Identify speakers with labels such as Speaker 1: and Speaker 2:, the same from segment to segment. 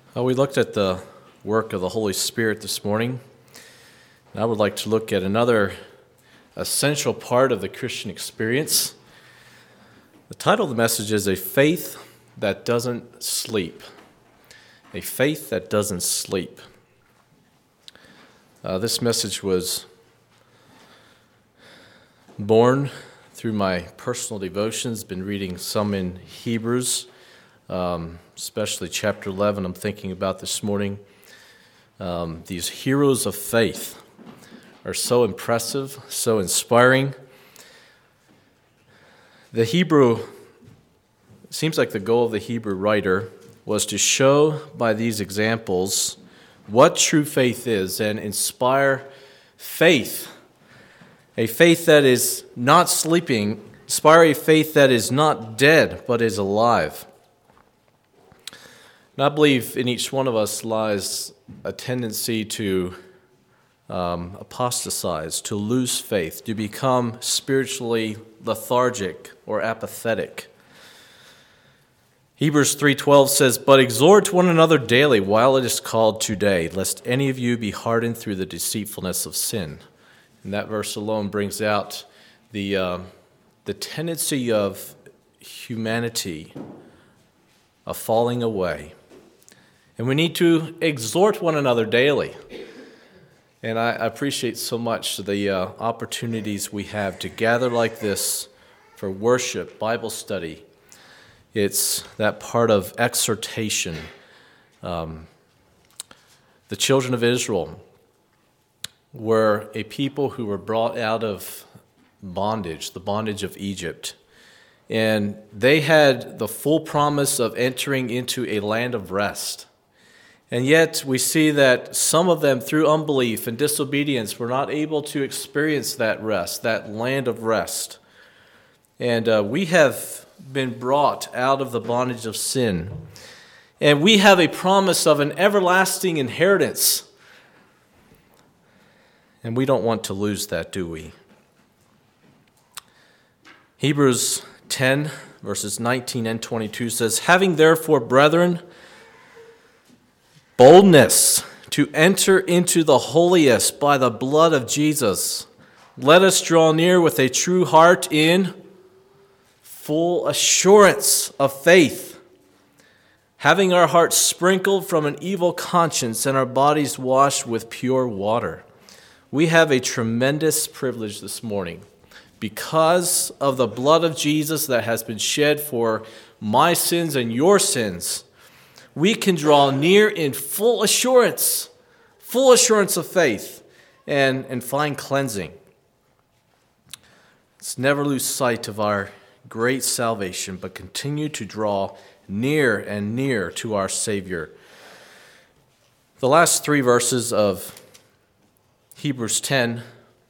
Speaker 1: We looked at the work of the Holy Spirit this morning. And I would like to look at another essential part of the Christian experience. The title of the message is A Faith That Doesn't Sleep. A Faith That Doesn't Sleep. This message was born through my personal devotions. Been reading some in Hebrews, especially chapter 11 I'm thinking about this morning. These heroes of faith are so impressive, so inspiring. It seems like the goal of the Hebrew writer was to show by these examples what true faith is and inspire faith. A faith that is not sleeping, inspire a faith that is not dead but is alive. And I believe in each one of us lies a tendency to apostatize, to lose faith, to become spiritually lethargic or apathetic. Hebrews 3:12 says, "But exhort one another daily while it is called today, lest any of you be hardened through the deceitfulness of sin." And that verse alone brings out the tendency of humanity of falling away. And we need to exhort one another daily. And I appreciate so much the opportunities we have to gather like this for worship, Bible study. It's that part of exhortation. The children of Israel were a people who were brought out of bondage, the bondage of Egypt. And they had the full promise of entering into a land of rest. And yet we see that some of them, through unbelief and disobedience, were not able to experience that rest, that land of rest. And we have been brought out of the bondage of sin. And we have a promise of an everlasting inheritance. And we don't want to lose that, do we? Hebrews 10, verses 19 and 22 says, "Having therefore, brethren, boldness to enter into the holiest by the blood of Jesus, let us draw near with a true heart in full assurance of faith, having our hearts sprinkled from an evil conscience and our bodies washed with pure water." We have a tremendous privilege this morning. Because of the blood of Jesus that has been shed for my sins and your sins, we can draw near in full assurance of faith and find cleansing. Let's never lose sight of our great salvation, but continue to draw near and near to our Savior. The last three verses of Hebrews 10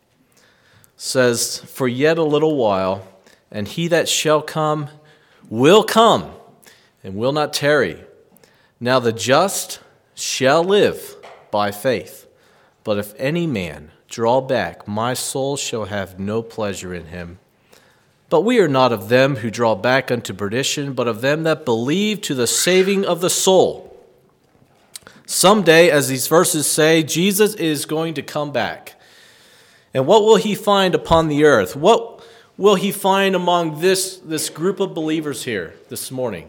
Speaker 1: says, "For yet a little while, and he that shall come will come, and will not tarry. Now the just shall live by faith. But if any man draw back, my soul shall have no pleasure in him. But we are not of them who draw back unto perdition, but of them that believe to the saving of the soul." Someday, as these verses say, Jesus is going to come back. And what will he find upon the earth? What will he find among this group of believers here this morning?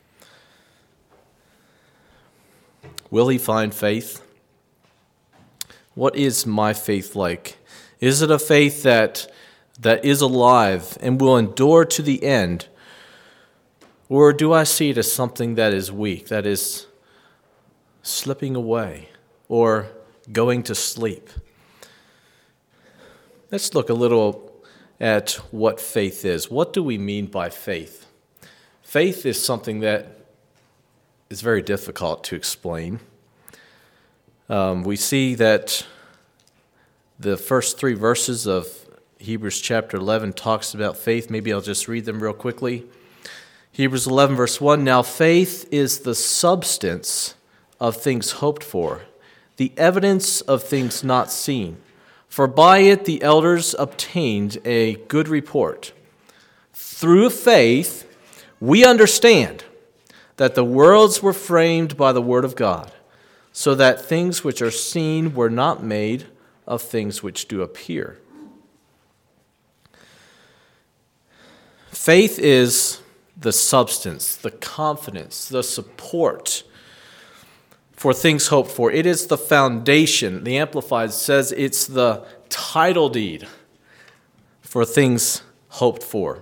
Speaker 1: Will he find faith? What is my faith like? Is it a faith that is alive and will endure to the end? Or do I see it as something that is weak, that is slipping away or going to sleep? Let's look a little at what faith is. What do we mean by faith? Faith is something that is very difficult to explain. We see that the first three verses of Hebrews chapter 11 talks about faith. Maybe I'll just read them real quickly. Hebrews 11 verse 1, "Now faith is the substance of things hoped for, the evidence of things not seen. For by it the elders obtained a good report. Through faith we understand that the worlds were framed by the word of God, so that things which are seen were not made of things which do appear. Faith is the substance, the confidence, the support for things hoped for. It is the foundation. The Amplified says it's the title deed for things hoped for.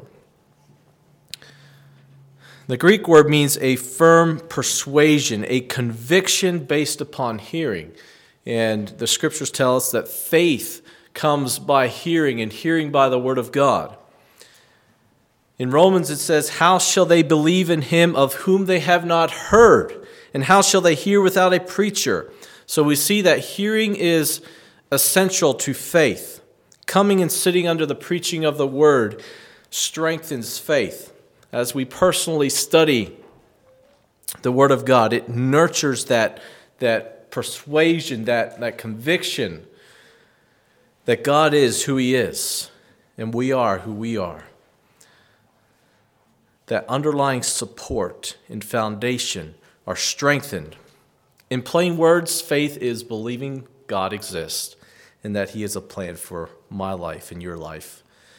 Speaker 1: The Greek word means a firm persuasion, a conviction based upon hearing. And the scriptures tell us that faith comes by hearing, and hearing by the word of God. In Romans it says, "How shall they believe in him of whom they have not heard? And how shall they hear without a preacher?" So we see that hearing is essential to faith. Coming and sitting under the preaching of the word strengthens faith. As we personally study the word of God, it nurtures that persuasion, that conviction that God is who he is and we are who we are. That underlying support and foundation are strengthened. In plain words, faith is believing God exists and that he has a plan for my life and your life.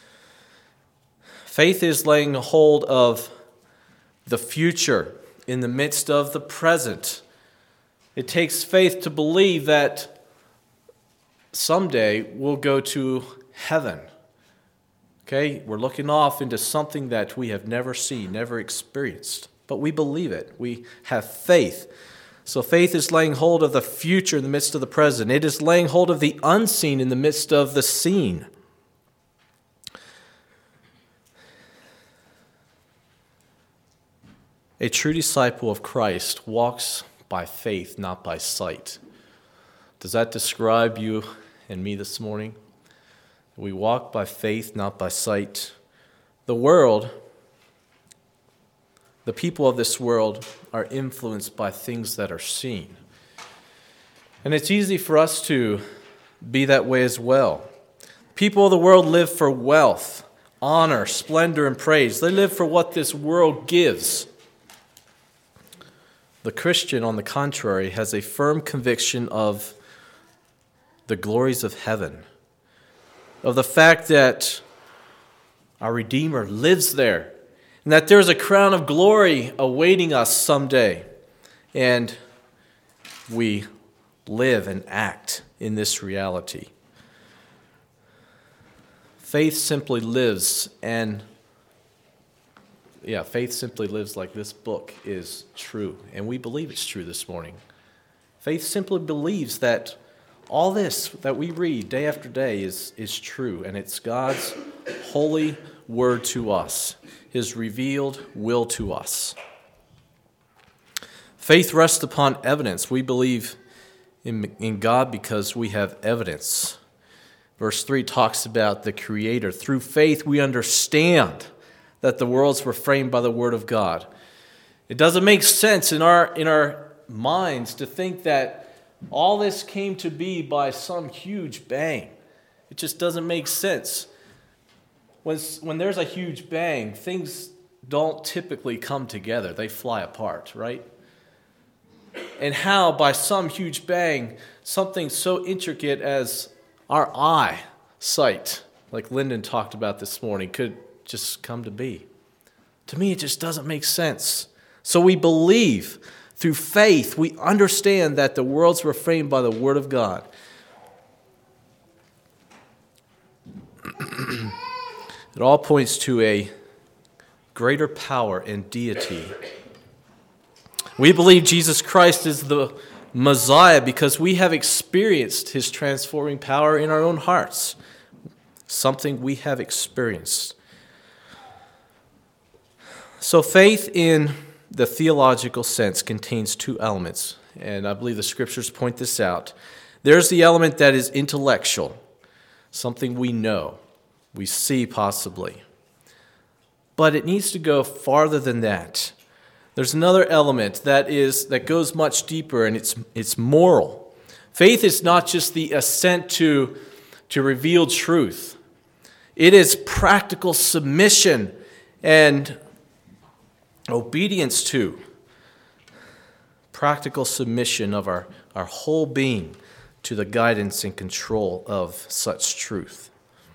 Speaker 1: Faith is laying hold of the future in the midst of the present. It takes faith to believe that someday we'll go to heaven. Okay, we're looking off into something that we have never seen, never experienced, but we believe it. We have faith. So faith is laying hold of the future in the midst of the present. It is laying hold of the unseen in the midst of the seen. A true disciple of Christ walks by faith, not by sight. Does that describe you and me this morning? We walk by faith, not by sight. The world, the people of this world, are influenced by things that are seen. And it's easy for us to be that way as well. People of the world live for wealth, honor, splendor, and praise. They live for what this world gives. The Christian, on the contrary, has a firm conviction of the glories of heaven, of the fact that our Redeemer lives there, and that there's a crown of glory awaiting us someday. And we live and act in this reality. Faith simply lives like this book is true. And we believe it's true this morning. Faith simply believes that all this that we read day after day is true. And it's God's holy word to us, his revealed will to us. Faith rests upon evidence. We believe in God because we have evidence. Verse 3 talks about the Creator. Through faith we understand that the worlds were framed by the word of God. It doesn't make sense in our minds to think that all this came to be by some huge bang. It just doesn't make sense. When there's a huge bang, things don't typically come together. They fly apart, right? And how, by some huge bang, something so intricate as our eyesight, like Lyndon talked about this morning, could just come to be. To me, it just doesn't make sense. So we believe through faith, we understand that the worlds were framed by the word of God. It all points to a greater power and deity. We believe Jesus Christ is the Messiah because we have experienced his transforming power in our own hearts. Something we have experienced. So faith in the theological sense contains two elements, and I believe the scriptures point this out. There's the element that is intellectual, something we know, we see possibly. But it needs to go farther than that. There's another element that goes much deeper, and it's moral. Faith is not just the assent to revealed truth. It is practical submission and obedience to practical submission of our whole being to the guidance and control of such truth.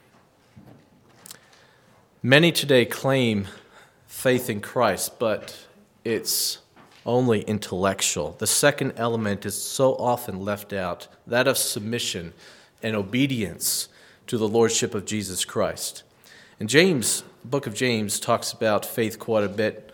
Speaker 1: Many today claim faith in Christ, but it's only intellectual. The second element is so often left out, that of submission and obedience to the lordship of Jesus Christ. And James, the book of James, talks about faith quite a bit.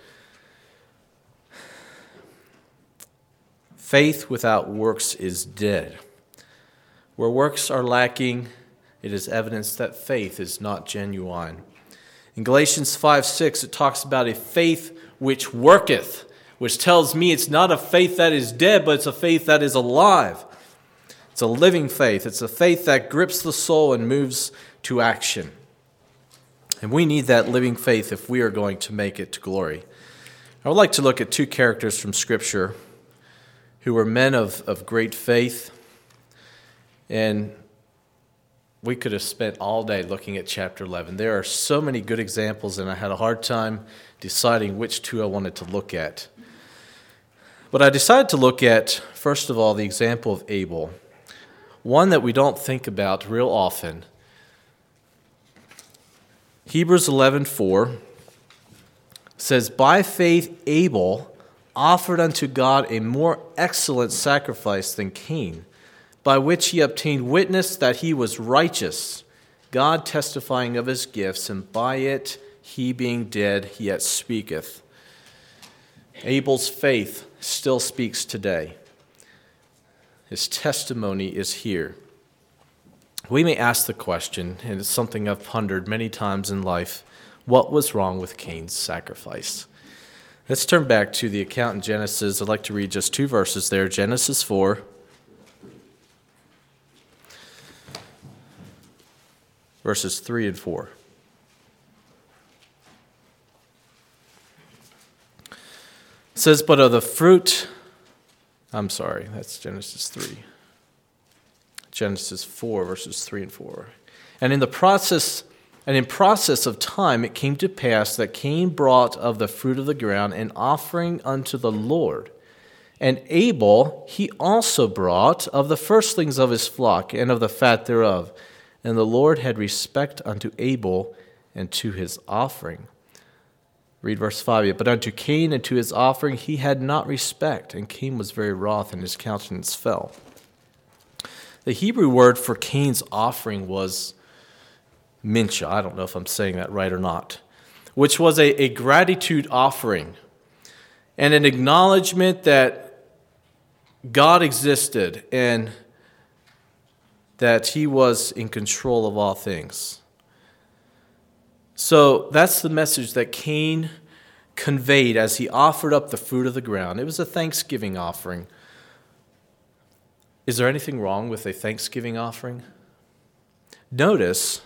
Speaker 1: Faith without works is dead. Where works are lacking, it is evidence that faith is not genuine. In Galatians 5:6, it talks about a faith which worketh, which tells me it's not a faith that is dead, but it's a faith that is alive. It's a living faith. It's a faith that grips the soul and moves to action. And we need that living faith if we are going to make it to glory. I would like to look at two characters from Scripture who were men of great faith. And we could have spent all day looking at chapter 11. There are so many good examples, and I had a hard time deciding which two I wanted to look at. But I decided to look at, first of all, the example of Abel, one that we don't think about real often. Hebrews 11:4 says, "By faith Abel offered unto God a more excellent sacrifice than Cain, by which he obtained witness that he was righteous, God testifying of his gifts, and by it he being dead, he yet speaketh." Abel's faith still speaks today. His testimony is here. We may ask the question, and it's something I've pondered many times in life, what was wrong with Cain's sacrifice? Let's turn back to the account in Genesis. I'd like to read just two verses there. Genesis 4. Verses 3 and 4. It says, "But of the fruit," that's Genesis 3. Genesis 4, verses 3 and 4. And in process of time it came to pass that Cain brought of the fruit of the ground an offering unto the Lord. And Abel he also brought of the firstlings of his flock and of the fat thereof. And the Lord had respect unto Abel and to his offering. Read verse 5. "But unto Cain and to his offering he had not respect, and Cain was very wroth, and his countenance fell." The Hebrew word for Cain's offering was mincha. I don't know if I'm saying that right or not, which was a gratitude offering and an acknowledgement that God existed and that he was in control of all things. So that's the message that Cain conveyed as he offered up the fruit of the ground. It was a thanksgiving offering. Is there anything wrong with a thanksgiving offering? Notice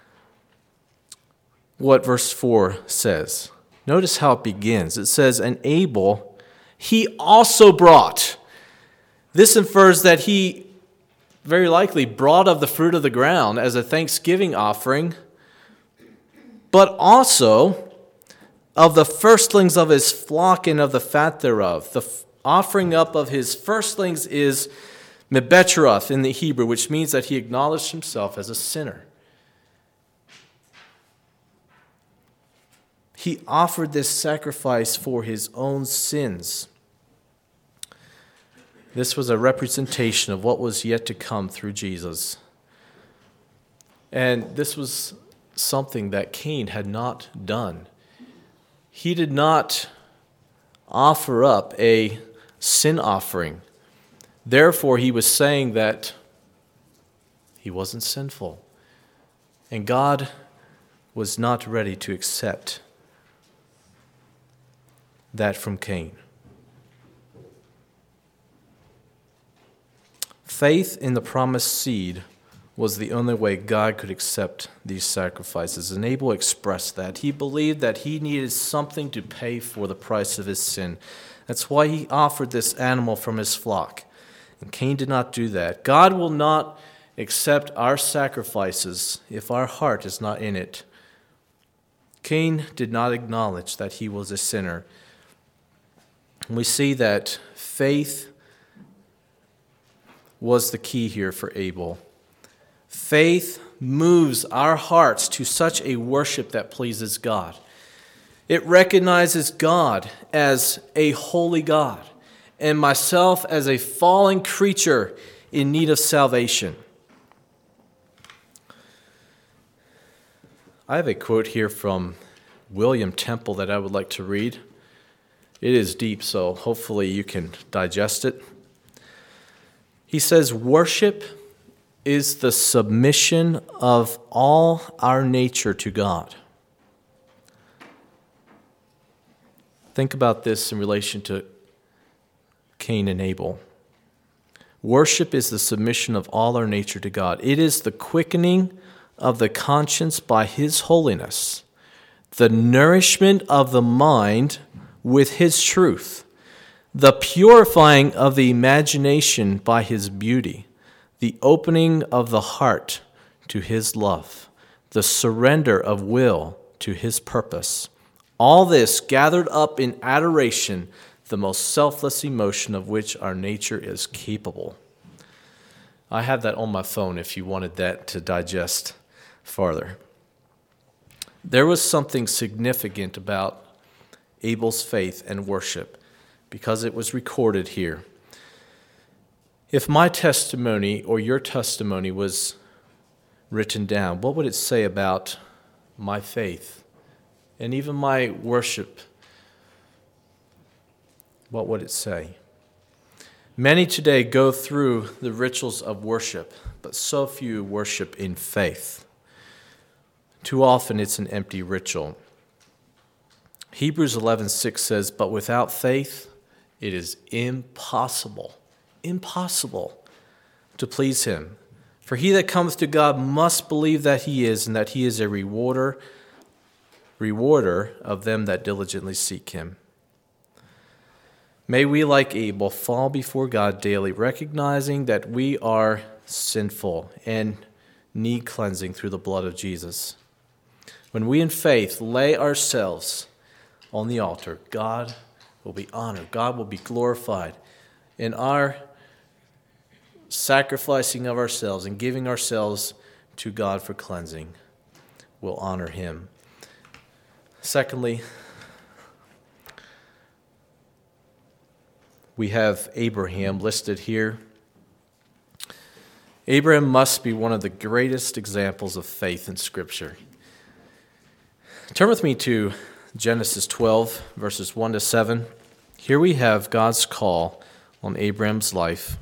Speaker 1: what verse 4 says. Notice how it begins. It says, "And Abel, he also brought." This infers that he very likely brought of the fruit of the ground as a thanksgiving offering, but also of the firstlings of his flock and of the fat thereof. The offering up of his firstlings is mebecheroth in the Hebrew, which means that he acknowledged himself as a sinner. He offered this sacrifice for his own sins. This was a representation of what was yet to come through Jesus. And this was something that Cain had not done. He did not offer up a sin offering. Therefore, he was saying that he wasn't sinful. And God was not ready to accept that from Cain. Faith in the promised seed was the only way God could accept these sacrifices. And Abel expressed that. He believed that he needed something to pay for the price of his sin. That's why he offered this animal from his flock. And Cain did not do that. God will not accept our sacrifices if our heart is not in it. Cain did not acknowledge that he was a sinner. we see that faith was the key here for Abel. Faith moves our hearts to such a worship that pleases God. It recognizes God as a holy God and myself as a fallen creature in need of salvation. I have a quote here from William Temple that I would like to read. It is deep, so hopefully you can digest it. He says, "Worship is the submission of all our nature to God." Think about this in relation to Cain and Abel. Worship is the submission of all our nature to God. It is the quickening of the conscience by His holiness, the nourishment of the mind with His truth, the purifying of the imagination by His beauty, the opening of the heart to His love, the surrender of will to His purpose. All this gathered up in adoration, the most selfless emotion of which our nature is capable. I have that on my phone if you wanted that to digest farther. There was something significant about Abel's faith and worship because it was recorded here. If my testimony or your testimony was written down, what would it say about my faith and even my worship? What would it say? Many today go through the rituals of worship, but so few worship in faith. Too often it's an empty ritual. Hebrews 11:6 says, "But without faith it is impossible to please Him. For he that cometh to God must believe that He is, and that He is a rewarder of them that diligently seek Him." May we, like Abel, fall before God daily, recognizing that we are sinful and need cleansing through the blood of Jesus. When we in faith lay ourselves on the altar, God will be honored, God will be glorified, and our sacrificing of ourselves and giving ourselves to God for cleansing will honor Him. Secondly, we have Abraham listed here. Abraham must be one of the greatest examples of faith in Scripture. Turn with me to Genesis 12, verses 1 to 7. Here we have God's call on Abraham's life.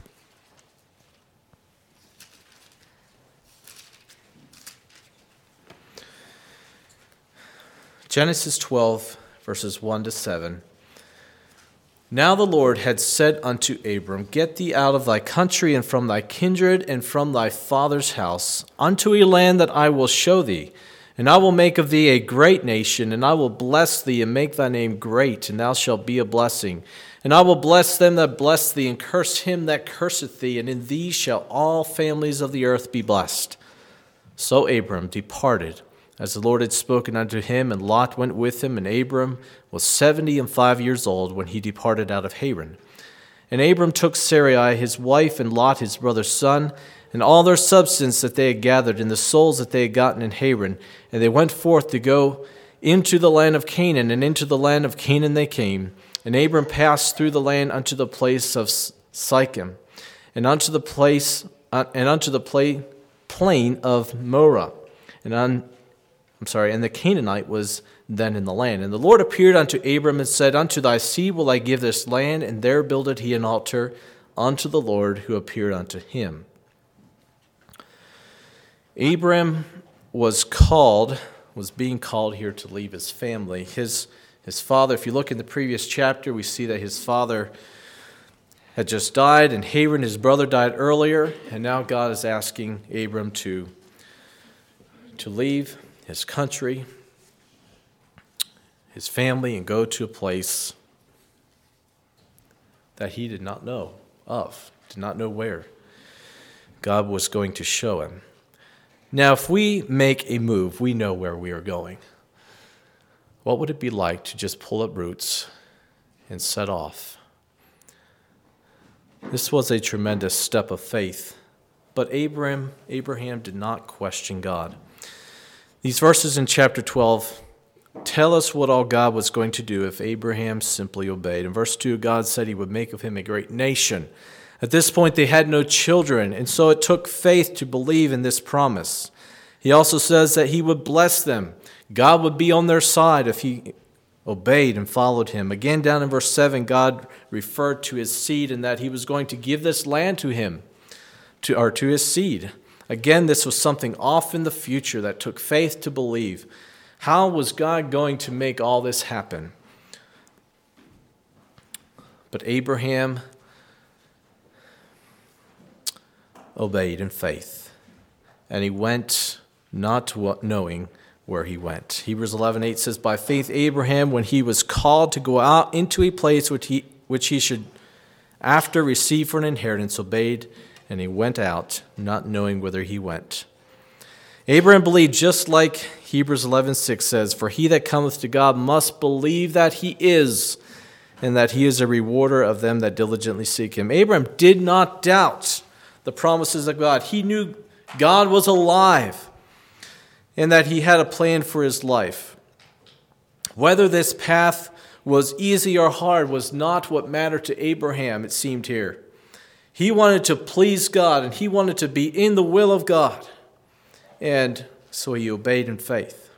Speaker 1: Genesis 12, verses 1 to 7. Now the Lord had said unto Abram, Get thee out of thy country and from thy kindred and from thy father's house, unto a land that I will show thee. And I will make of thee a great nation, and I will bless thee and make thy name great, and thou shalt be a blessing. And I will bless them that bless thee, and curse him that curseth thee, and in thee shall all families of the earth be blessed. So Abram departed, as the Lord had spoken unto him, and Lot went with him, and Abram was 75 years old when he departed out of Haran. And Abram took Sarai his wife, and Lot his brother's son, and all their substance that they had gathered, and the souls that they had gotten in Haran, and they went forth to go into the land of Canaan, and into the land of Canaan they came. And Abram passed through the land unto the place of Sichem, and unto the plain of Moreh, and the Canaanite was then in the land. And the Lord appeared unto Abram and said, Unto thy seed will I give this land, and there builded he an altar unto the Lord who appeared unto him. Abram was being called here to leave his family. His father, if you look in the previous chapter, we see that his father had just died, and Haran, his brother, died earlier, and now God is asking Abram to leave his country, his family, and go to a place that he did not know of, did not know where. God was going to show him. Now, if we make a move, we know where we are going. What would it be like to just pull up roots and set off This was a tremendous step of faith, but Abraham did not question God. These verses in chapter 12 tell us what all God was going to do if Abraham simply obeyed. In verse 2, God said he would make of him a great nation. At this point, they had no children, and so it took faith to believe in this promise. He also says that he would bless them. God would be on their side if he obeyed and followed him. Again, down in verse 7, God referred to his seed and that he was going to give this land to him, to his seed. Again, this was something off in the future that took faith to believe. How was God going to make all this happen? But Abraham obeyed in faith, and he went not knowing where he went. Hebrews 11:8 says, "By faith Abraham, when he was called to go out into a place which he should after receive for an inheritance, obeyed, and he went out, not knowing whither he went." Abraham believed just like Hebrews 11:6 says, "For he that cometh to God must believe that he is, and that he is a rewarder of them that diligently seek him." Abraham did not doubt the promises of God. He knew God was alive and that he had a plan for his life. Whether this path was easy or hard was not what mattered to Abraham, it seemed here. He wanted to please God, and he wanted to be in the will of God. And so he obeyed in faith.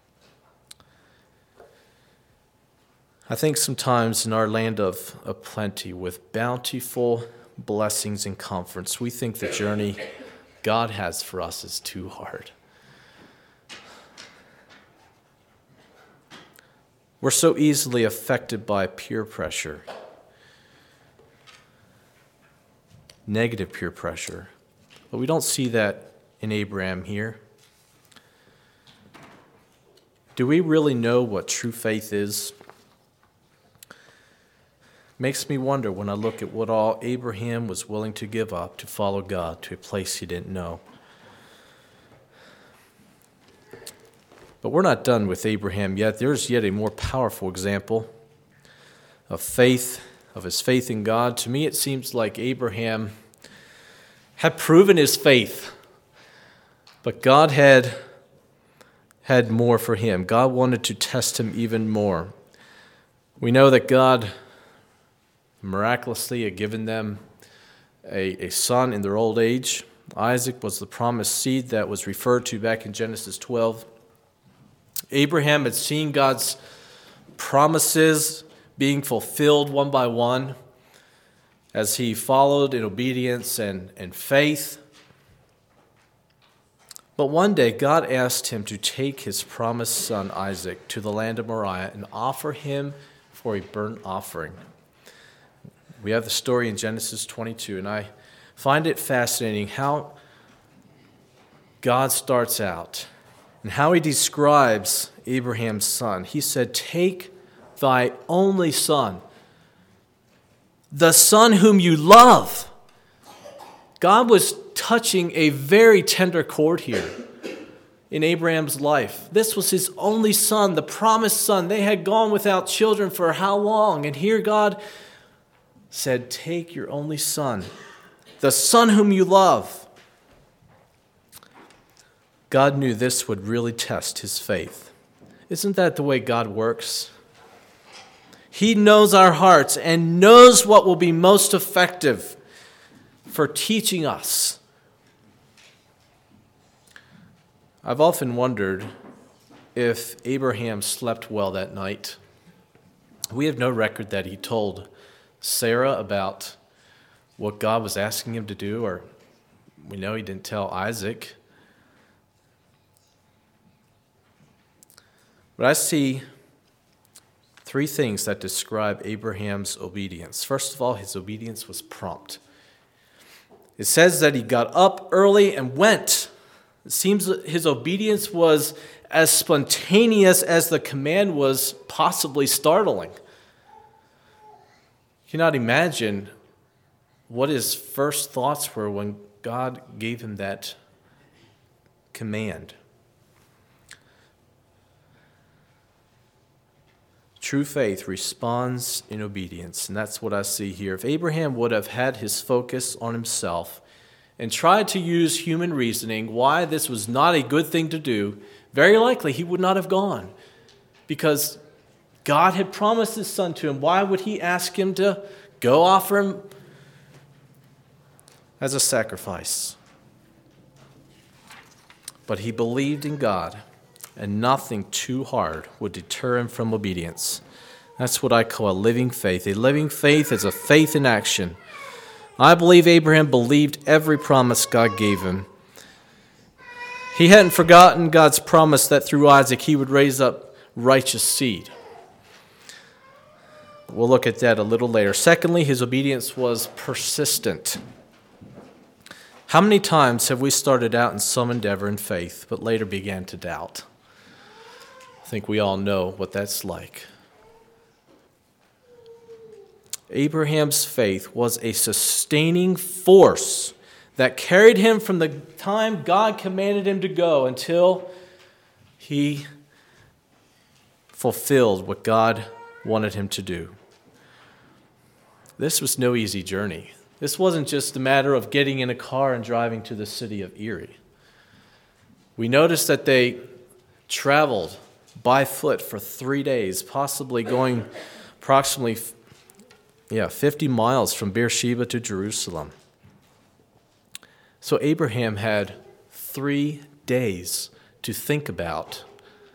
Speaker 1: I think sometimes in our land of plenty, with bountiful blessings and comforts, we think the journey God has for us is too hard. We're so easily affected by peer pressure, negative peer pressure, but we don't see that in Abraham here. Do we really know what true faith is? Makes me wonder when I look at what all Abraham was willing to give up to follow God to a place he didn't know. But we're not done with Abraham yet. There's yet a more powerful example of faith, of his faith in God. To me, it seems like Abraham had proven his faith, but God had more for him. God wanted to test him even more. We know that God miraculously had given them a son in their old age. Isaac was the promised seed that was referred to back in Genesis 12. Abraham had seen God's promises being fulfilled one by one as he followed in obedience and faith. But one day, God asked him to take his promised son Isaac to the land of Moriah and offer him for a burnt offering. We have the story in Genesis 22, and I find it fascinating how God starts out and how he describes Abraham's son. He said, "Take thy only son, the son whom you love." God was touching a very tender chord here in Abraham's life. This was his only son, the promised son. They had gone without children for how long? And here God said, "Take your only son, the son whom you love." God knew this would really test his faith. Isn't that the way God works? He knows our hearts and knows what will be most effective for teaching us. I've often wondered if Abraham slept well that night. We have no record that he told Sarah about what God was asking him to do, or we know he didn't tell Isaac. But I see three things that describe Abraham's obedience. First of all, his obedience was prompt. It says that he got up early and went. It seems that his obedience was as spontaneous as the command was possibly startling. You cannot imagine what his first thoughts were when God gave him that command. true faith responds in obedience. And that's what I see here. If Abraham would have had his focus on himself and tried to use human reasoning why this was not a good thing to do, very likely he would not have gone, because God had promised his son to him. Why would he ask him to go offer him as a sacrifice? But he believed in God, and nothing too hard would deter him from obedience. That's what I call a living faith. A living faith is a faith in action. I believe Abraham believed every promise God gave him. He hadn't forgotten God's promise that through Isaac he would raise up righteous seed. We'll look at that a little later. Secondly, his obedience was persistent. How many times have we started out in some endeavor in faith, but later began to doubt? I think we all know what that's like. Abraham's faith was a sustaining force that carried him from the time God commanded him to go until he fulfilled what God wanted him to do. This was no easy journey. This wasn't just a matter of getting in a car and driving to the city of Erie. We noticed that they traveled by foot for 3 days, possibly going approximately 50 miles from Beersheba to Jerusalem. So Abraham had 3 days to think about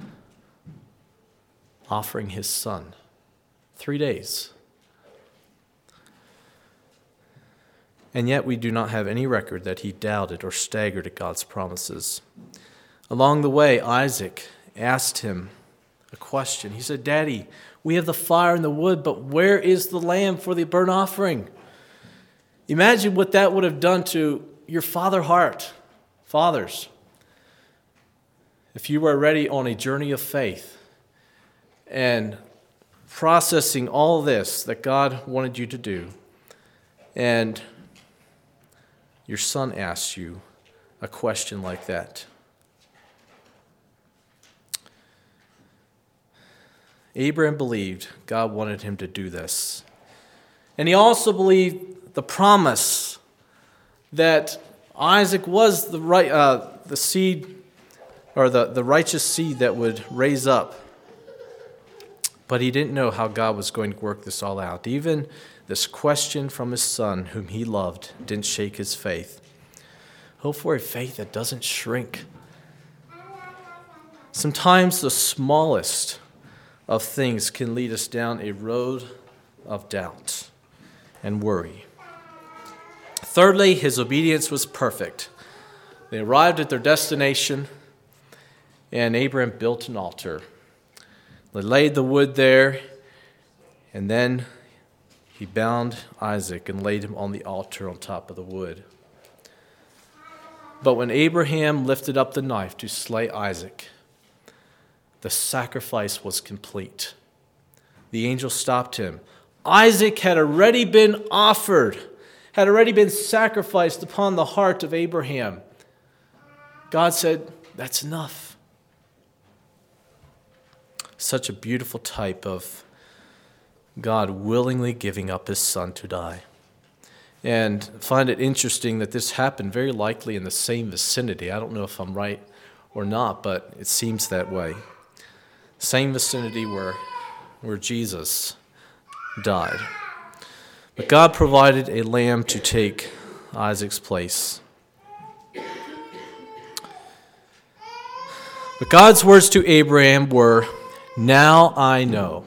Speaker 1: offering his son. 3 days. And yet we do not have any record that he doubted or staggered at God's promises. Along the way, Isaac asked him a question. He said, "Daddy, we have the fire and the wood, but where is the lamb for the burnt offering?" Imagine what that would have done to your fathers, if you were already on a journey of faith and processing all this that God wanted you to do, and your son asks you a question like that. Abraham believed God wanted him to do this. And he also believed the promise that Isaac was the seed, or the righteous seed that would raise up. But he didn't know how God was going to work this all out. Even this question from his son, whom he loved, didn't shake his faith. Hope for a faith that doesn't shrink. Sometimes the smallest of things can lead us down a road of doubt and worry. Thirdly, his obedience was perfect. They arrived at their destination, and Abraham built an altar. They laid the wood there, and then he bound Isaac and laid him on the altar on top of the wood. But when Abraham lifted up the knife to slay Isaac, the sacrifice was complete. The angel stopped him. Isaac had already been offered, had already been sacrificed upon the heart of Abraham. God said, "That's enough." Such a beautiful type of God willingly giving up his son to die. And find it interesting that this happened very likely in the same vicinity. I don't know if I'm right or not, but it seems that way. Same vicinity where Jesus died. But God provided a lamb to take Isaac's place. But God's words to Abraham were, "Now I know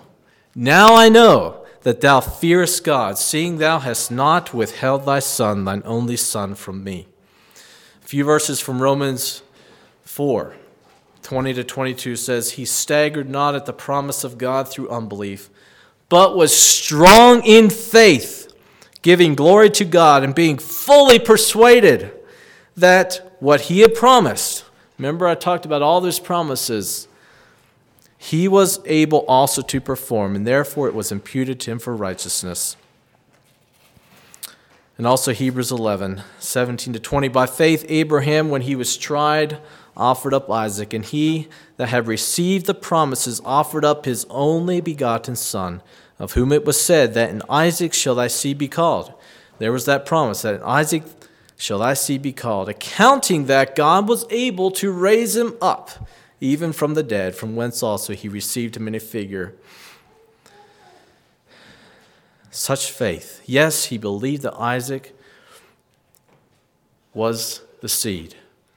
Speaker 1: that thou fearest God, seeing thou hast not withheld thy son, thine only son, from me." A few verses from Romans 4, 20 to 22 says, "He staggered not at the promise of God through unbelief, but was strong in faith, giving glory to God, and being fully persuaded that what he had promised," remember I talked about all those promises, "he was able also to perform, and therefore it was imputed to him for righteousness." And also Hebrews 11, 17 to 20, "By faith Abraham, when he was tried offered up Isaac, and he that had received the promises offered up his only begotten son, of whom it was said that in Isaac shall thy seed be called. There was that promise, that in Isaac shall thy seed be called, accounting that God was able to raise him up, even from the dead, from whence also he received him in a figure. Such faith. Yes, he believed that Isaac was the seed.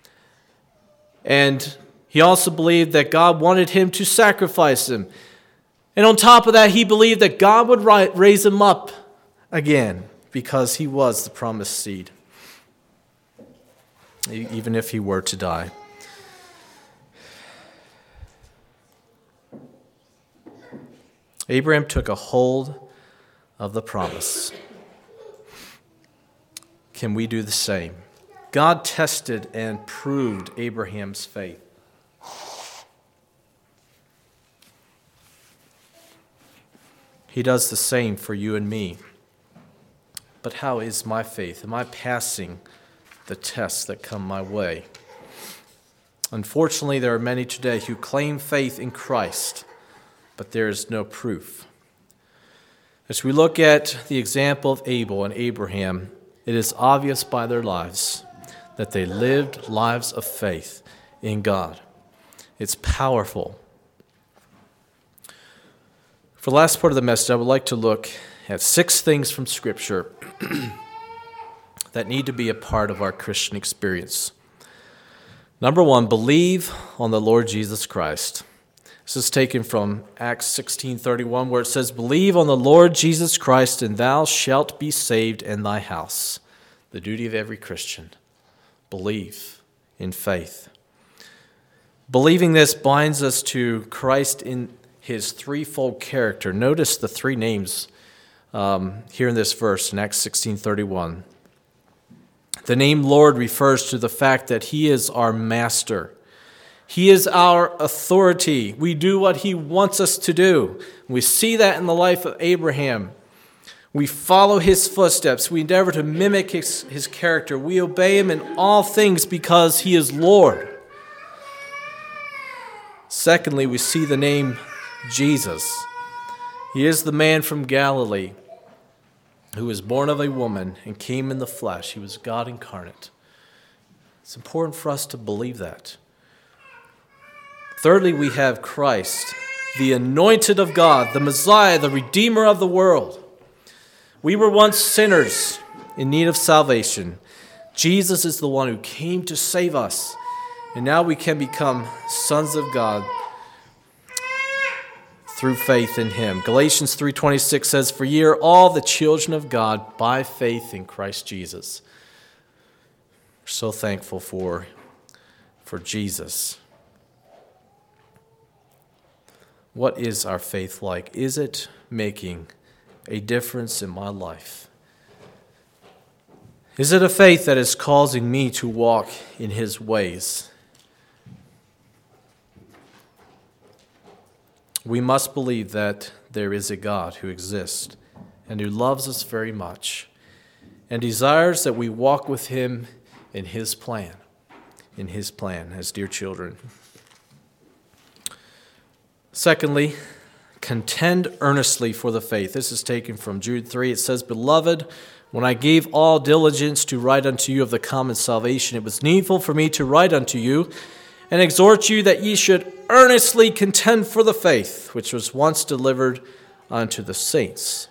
Speaker 1: And he also believed that God wanted him to sacrifice him. And on top of that, he believed that God would raise him up again because he was the promised seed, even if he were to die. Abraham took a hold of the promise. Can we do the same? God tested and proved Abraham's faith. He does the same for you and me. But how is my faith? Am I passing the tests that come my way? Unfortunately, there are many today who claim faith in Christ, but there is no proof. As we look at the example of Abel and Abraham, it is obvious by their lives that they lived lives of faith in God. It's powerful. For the last part of the message, I would like to look at 6 things from Scripture that need to be a part of our Christian experience. Number 1, believe on the Lord Jesus Christ. This is taken from Acts 16:31, where it says, "Believe on the Lord Jesus Christ, and thou shalt be saved in thy house." The duty of every Christian. Believe in faith. Believing this binds us to Christ in his threefold character. Notice the 3 names here in this verse in Acts 16:31. The name Lord refers to the fact that he is our master. He is our authority. We do what he wants us to do. We see that in the life of Abraham. We follow his footsteps. We endeavor to mimic his character. We obey him in all things because he is Lord. Secondly, we see the name Jesus. He is the man from Galilee who was born of a woman and came in the flesh. He was God incarnate. It's important for us to believe that. Thirdly, we have Christ, the anointed of God, the Messiah, the Redeemer of the world. We were once sinners in need of salvation. Jesus is the one who came to save us. And now we can become sons of God through faith in him. Galatians 3:26 says, "For ye are all the children of God by faith in Christ Jesus." We're so thankful for Jesus. What is our faith like? Is it making a difference in my life? Is it a faith that is causing me to walk in his ways? We must believe that there is a God who exists and who loves us very much and desires that we walk with him in his plan as dear children. Secondly, contend earnestly for the faith. This is taken from Jude 3. It says, "Beloved, when I gave all diligence to write unto you of the common salvation, it was needful for me to write unto you and exhort you that ye should earnestly contend for the faith, which was once delivered unto the saints."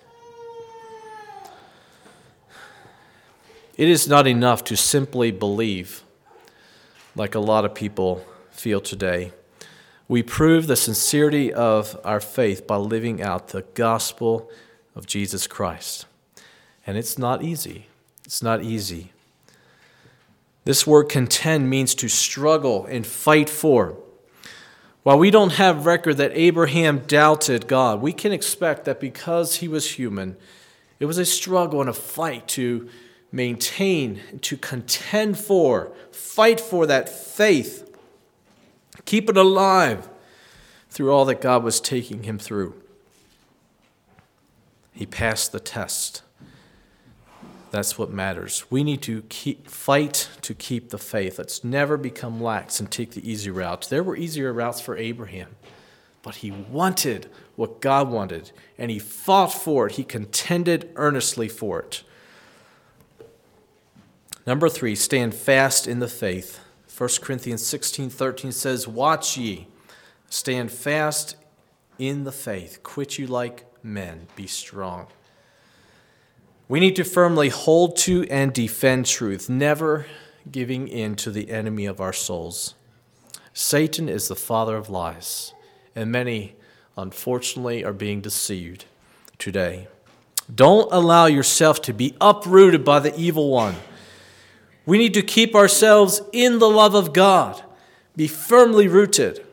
Speaker 1: It is not enough to simply believe, like a lot of people feel today. We prove the sincerity of our faith by living out the gospel of Jesus Christ. And it's not easy. It's not easy. This word contend means to struggle and fight for. While we don't have record that Abraham doubted God, we can expect that because he was human, it was a struggle and a fight to maintain, to contend for, fight for that faith. Keep it alive through all that God was taking him through. He passed the test. That's what matters. We need to fight to keep the faith. Let's never become lax and take the easy route. There were easier routes for Abraham, but he wanted what God wanted, and he fought for it. He contended earnestly for it. Number 3, stand fast in the faith. 1 Corinthians 16:13 says, "Watch ye, stand fast in the faith. Quit you like men, be strong." We need to firmly hold to and defend truth, never giving in to the enemy of our souls. Satan is the father of lies, and many, unfortunately, are being deceived today. Don't allow yourself to be uprooted by the evil one. We need to keep ourselves in the love of God, be firmly rooted.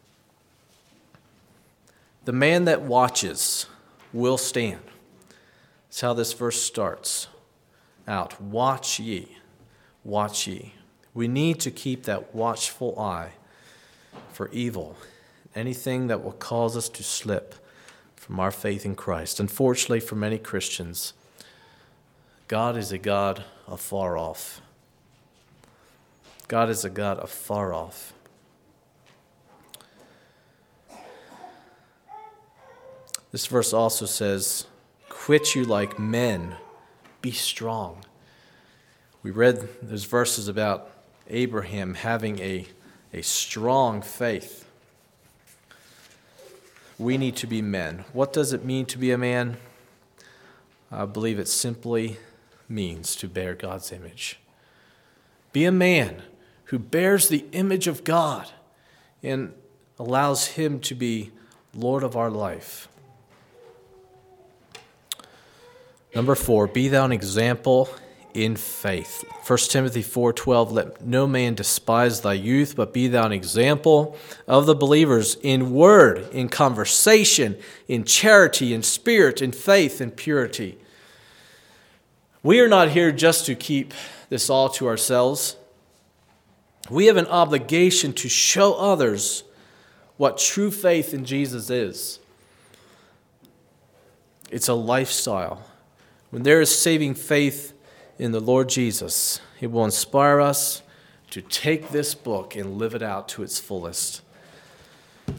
Speaker 1: The man that watches will stand. That's how this verse starts out. Watch ye, watch ye. We need to keep that watchful eye for evil, anything that will cause us to slip from our faith in Christ. Unfortunately, for many Christians, God is a God afar off. God is a God afar off. This verse also says, "Quit you like men, be strong." We read those verses about Abraham having a strong faith. We need to be men. What does it mean to be a man? I believe it simply means to bear God's image. Be a man who bears the image of God and allows Him to be Lord of our life. Number 4, be thou an example in faith. 1 Timothy 4:12, "Let no man despise thy youth, but be thou an example of the believers in word, in conversation, in charity, in spirit, in faith, in purity." We are not here just to keep this all to ourselves. We have an obligation to show others what true faith in Jesus is. It's a lifestyle. When there is saving faith in the Lord Jesus, it will inspire us to take this book and live it out to its fullest. I'd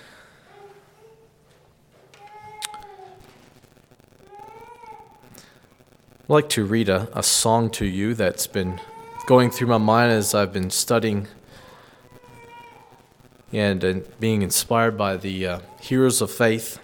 Speaker 1: like to read a song to you that's been going through my mind as I've been studying and being inspired by the heroes of faith.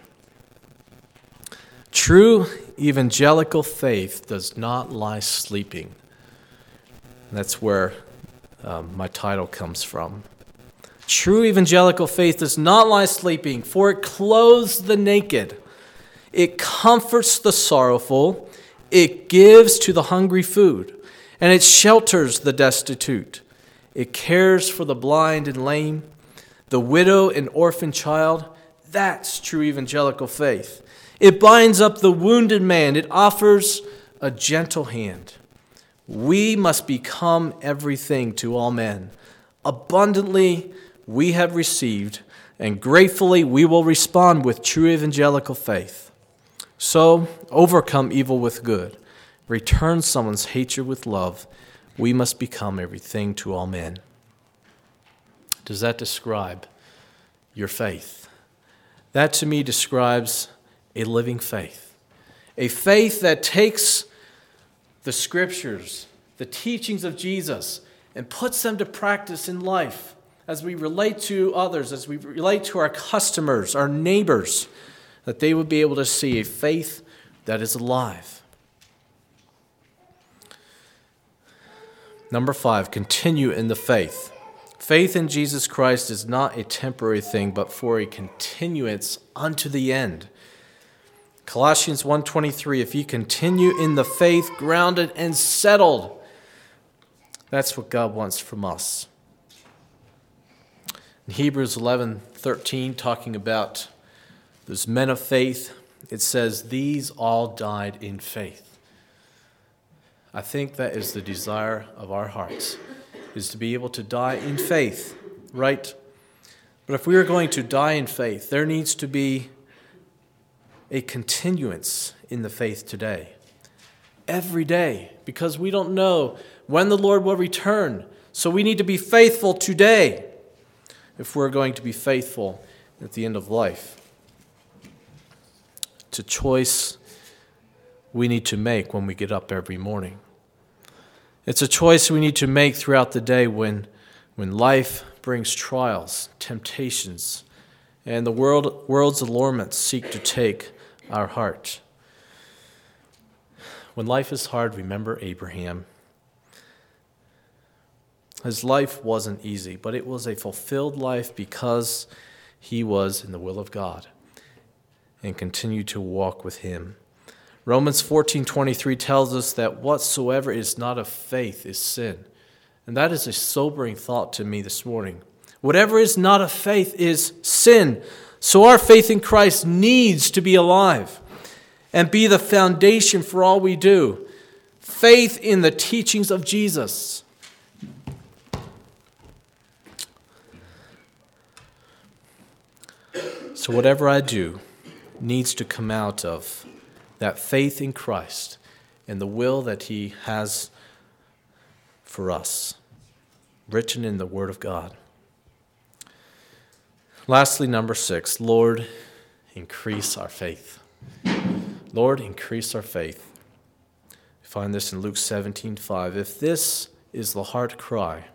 Speaker 1: True evangelical faith does not lie sleeping. That's where my title comes from. True evangelical faith does not lie sleeping, for it clothes the naked. It comforts the sorrowful. It gives to the hungry food, and it shelters the destitute. It cares for the blind and lame, the widow and orphan child. That's true evangelical faith. It binds up the wounded man. It offers a gentle hand. We must become everything to all men. Abundantly we have received, and gratefully we will respond with true evangelical faith. So, overcome evil with good. Return someone's hatred with love. We must become everything to all men. Does that describe your faith? That to me describes a living faith. A faith that takes the scriptures, the teachings of Jesus, and puts them to practice in life as we relate to others, as we relate to our customers, our neighbors, that they would be able to see a faith that is alive. Number 5, continue in the faith. Faith in Jesus Christ is not a temporary thing, but for a continuance unto the end. Colossians 1:23, "If ye continue in the faith, grounded and settled." That's what God wants from us. In Hebrews 11:13, talking about those men of faith, it says, "These all died in faith." I think that is the desire of our hearts, is to be able to die in faith, right? But if we are going to die in faith, there needs to be a continuance in the faith today. every day because we don't know when the Lord will return. So we need to be faithful today if we're going to be faithful at the end of life. It's a choice we need to make when we get up every morning. It's a choice we need to make throughout the day when life brings trials, temptations, and the world's allurements seek to take our heart. When life is hard, remember Abraham. His life wasn't easy, but it was a fulfilled life because he was in the will of God and continued to walk with him. Romans 14:23 tells us that whatsoever is not of faith is sin. And that is a sobering thought to me this morning. Whatever is not of faith is sin. So our faith in Christ needs to be alive and be the foundation for all we do. Faith in the teachings of Jesus. So whatever I do needs to come out of that faith in Christ and the will that he has for us, written in the Word of God. Lastly, number 6, Lord, increase our faith. Lord, increase our faith. We find this in Luke 17:5. If this is the heart cry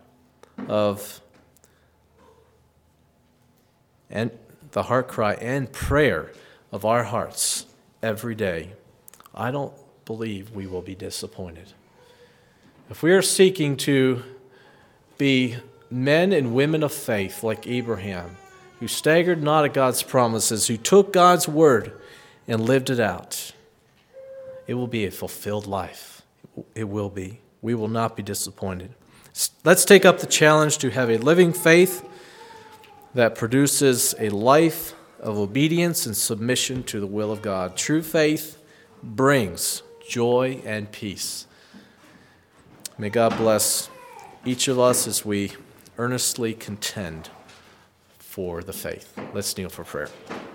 Speaker 1: and prayer of our hearts every day, I don't believe we will be disappointed. If we are seeking to be men and women of faith like Abraham, who staggered not at God's promises, who took God's word and lived it out, it will be a fulfilled life. It will be. We will not be disappointed. Let's take up the challenge to have a living faith that produces a life of obedience and submission to the will of God. True faith brings joy and peace. May God bless each of us as we earnestly contend for the faith. Let's kneel for prayer.